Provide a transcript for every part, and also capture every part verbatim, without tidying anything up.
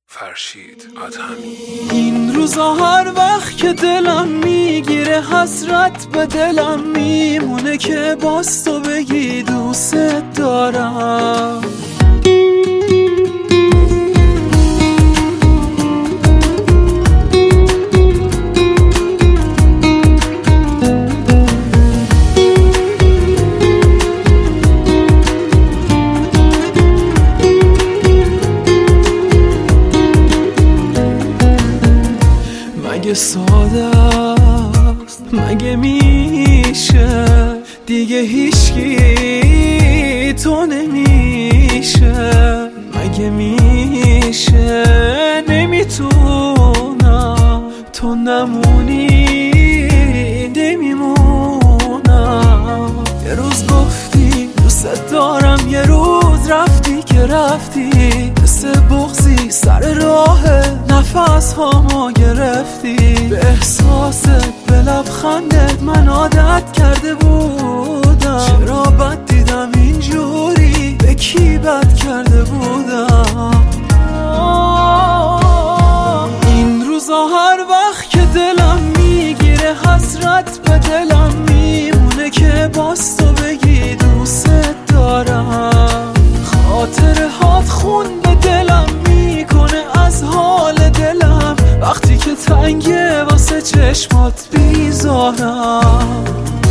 فرشید ادهمی. این روزا هر وقت که دلم میگیره حسرت به دلم میمونه که باز تو بگی دوست دارم. مگه ساده است، مگه میشه دیگه هیچکی تو نمیشه؟ مگه میشه نمیتونم تو نمونی نمیمونم. یه روز گفتی دوست دارم، یه روز رفتی که رفتی مثل بغضی سر راه نفس هامو گرفتی. به احساست به لبخندت من عادت کرده بودم، چرا بد دیدم اینجوری، به کی بد کرده بودم؟ این روزا هر وقت که دلم میگیره حسرت به دلم میمونه که باز تو بگی دوست دارم. خاطر هات خون به دلم میکنه از حال دلم، وقتی که تنگه واسه چشمات بیزارم.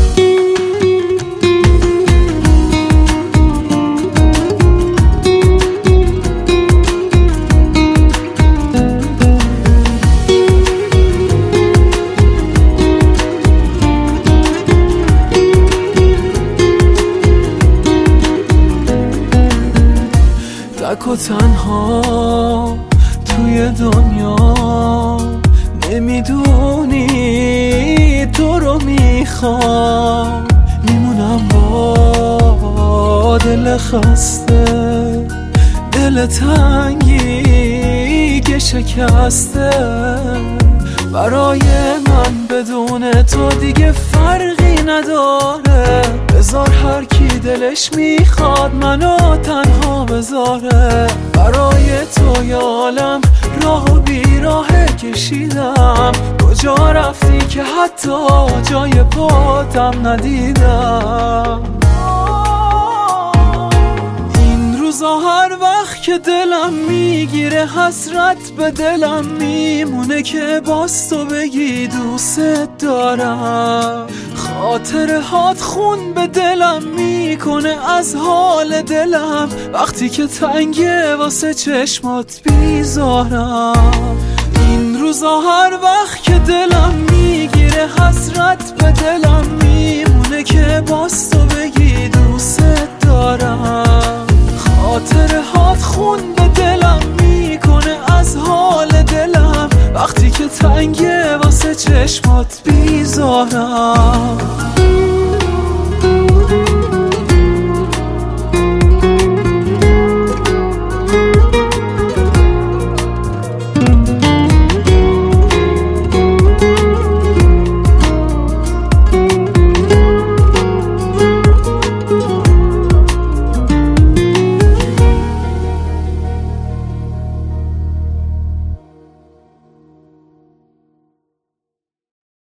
تک و تنها توی دنیا نمیدونی تو رو میخوام، میمونم با دل خسته، دل تنگی که شکسته. برای من بدون تو دیگه فرقی نداره، بذار هر کی دلش میخواد منو تنها بذاره. برای تو یا عالم راه و بیراه کشیدم، کجا رفتی که حتی جای پاتم ندیدم؟ این روزا هر وقت که دلم میگیره حسرت به دلم میمونه که باز تو بگی دوست دارم. خاطر هات خون به دلم میکنه از حال دلم، وقتی که تنگه واسه چشمات بیزارم. این روزا هر وقت که دلم میگیره حسرت به دلم میمونه که باز تو بگی دوست دارم.